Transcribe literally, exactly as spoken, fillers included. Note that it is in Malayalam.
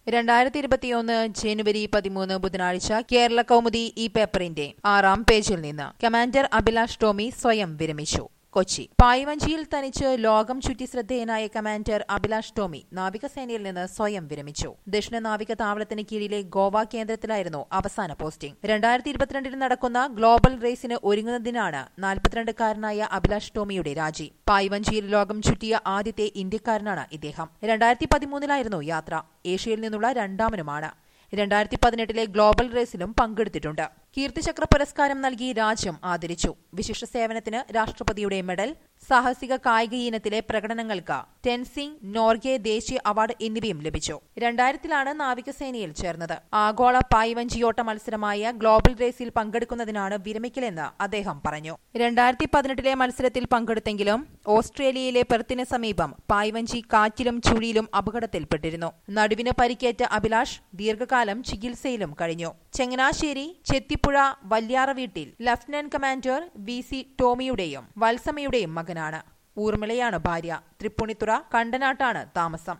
രണ്ടായിരത്തി ഇരുപത്തിയൊന്ന് ജനുവരി പതിമൂന്ന് ബുധനാഴ്ച കേരള കൗമുദി ഈ പേപ്പറിന്റെ ആറാം പേജിൽ നിന്ന് കമാൻഡർ അഭിലാഷ് ടോമി സ്വയം വിരമിച്ചു. കൊച്ചി പായ്വഞ്ചിയിൽ തനിച്ച് ലോകം ചുറ്റി ശ്രദ്ധേയനായ കമാൻഡർ അഭിലാഷ് ടോമി നാവികസേനയിൽ നിന്ന് സ്വയം വിരമിച്ചു. ദക്ഷിണ നാവിക താവളത്തിന് കീഴിലെ ഗോവ കേന്ദ്രത്തിലായിരുന്നു അവസാന പോസ്റ്റിംഗ്. രണ്ടായിരത്തി ഇരുപത്തിരണ്ടിൽ നടക്കുന്ന ഗ്ലോബൽ റേസിന് ഒരുങ്ങുന്നതിനാണ് നാൽപ്പത്തിരണ്ടുകാരനായ അഭിലാഷ് ടോമിയുടെ രാജി. പായ്വഞ്ചിയിൽ ലോകം ചുറ്റിയ ആദ്യത്തെ ഇന്ത്യക്കാരനാണ് ഇദ്ദേഹം. രണ്ടായിരത്തി പതിമൂന്നിലായിരുന്നു യാത്ര. ഏഷ്യയിൽ നിന്നുള്ള രണ്ടാമനുമാണ്. രണ്ടായിരത്തി പതിനെട്ടിലെ ഗ്ലോബൽ റേസിലും പങ്കെടുത്തിട്ടുണ്ട്. കീർത്തിചക്ര പുരസ്കാരം നൽകി രാജ്യം ആദരിച്ചു. വിശിഷ്ട സേവനത്തിന് രാഷ്ട്രപതിയുടെ മെഡൽ, സാഹസിക കായിക ഇനത്തിലെ പ്രകടനങ്ങൾക്ക് ടെൻസിംഗ് നോർഗെ ദേശീയ അവാർഡ് എന്നിവയും ലഭിച്ചു. രണ്ടായിരത്തിലാണ് നാവികസേനയിൽ ചേർന്നത്. ആഗോള പായ്വഞ്ചിയോട്ട മത്സരമായ ഗ്ലോബൽ റേസിൽ പങ്കെടുക്കുന്നതിനാണ് വിരമിക്കലെന്ന് അദ്ദേഹം പറഞ്ഞു. രണ്ടായിരത്തി പതിനെട്ടിലെ മത്സരത്തിൽ പങ്കെടുത്തെങ്കിലും ഓസ്ട്രേലിയയിലെ പെർത്തിന് സമീപം പായ്വഞ്ചി കാറ്റിലും ചുഴിയിലും അപകടത്തിൽപ്പെട്ടിരുന്നു. നടുവിന് പരിക്കേറ്റ അഭിലാഷ് ദീർഘകാലം ചികിത്സയിലും കഴിഞ്ഞു. ചങ്ങനാശ്ശേരി ചെത്തിപ്പുഴ വല്യാറ വീട്ടിൽ ലഫ്റ്റനന്റ് കമാൻഡർ വി സി ടോമിയുടെയും വത്സമയുടെയും മകനാണ്. ഊർമിളയാണ് ഭാര്യ. തൃപ്പൂണിത്തുറ കണ്ടനാട്ടാണ് താമസം.